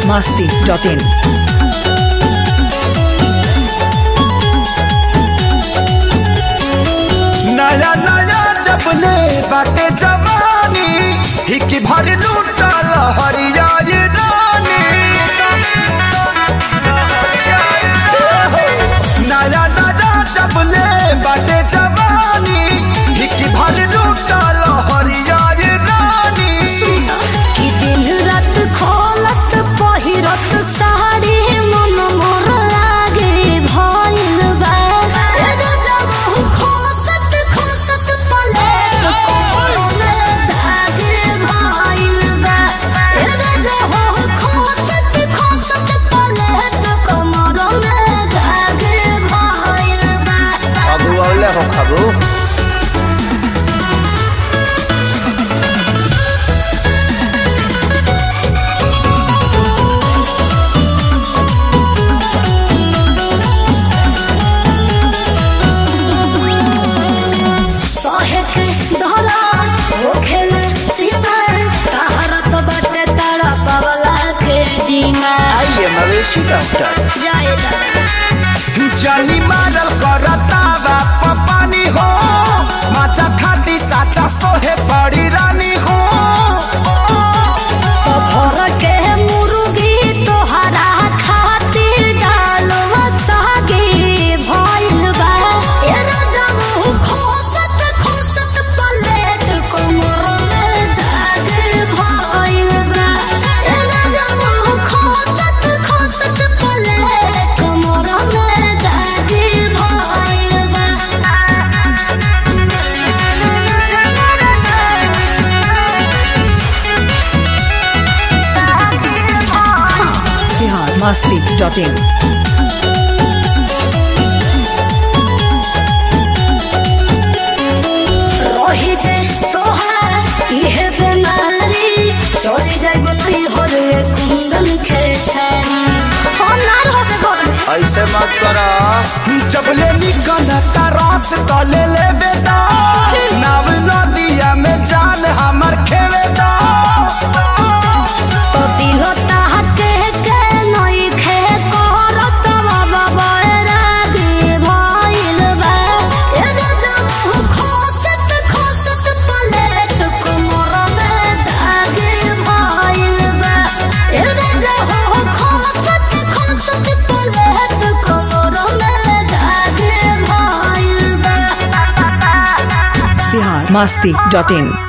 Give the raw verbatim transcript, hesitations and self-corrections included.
masti dot in. नया नया जबले बाटे जवानी हिकी भर लूटल हरिया ये रानी। नया नया जबले बाटे जवानी हिकी भर लूटल हरिया ये रानी। कि दिन रात खोलत पहिरत साड़ी मन मोर लागे भइल बा। एरो जब खोसत खोसत पलेट कोमर में धागे भइल बा। एरो जब खोसत खोसत पलेट कोमर में धागे भइल बा। खबू औले हो खबू मवेशी डॉक्टर जय दादा जानी मारल करता बाप पानी हो माचा खाती साचा सोहे बड़ी रानी हो। तो भर के मुर्गी तोहरा खातिर डालवा सागे भइल बा। एरो जब खोसत खोसत पलेट कोमर में धागे भइल बा। एरो जब खोसत खोसत पलेट कोमर में धागे भइल बा। Bihar masti dot in. रही जे तोहार इहे बेमारी चोरी जाइब नहीं हो रे कुंदन खेसारी। हो नार होबे घर में ऐसे मत करा जबले निकल तरस तो ले ले बेटा नाव नदिया में जान हमर खेवेदा। तो दिल ताहते के नई खे करत बाबा बैरागी भइल बा। एरो जब खोसत खोसत पलेट कोमर में धागे भइल बा। एरो जब खोसत खोसत पलेट कोमर में धागे भइल बा। Bihar masti dot in.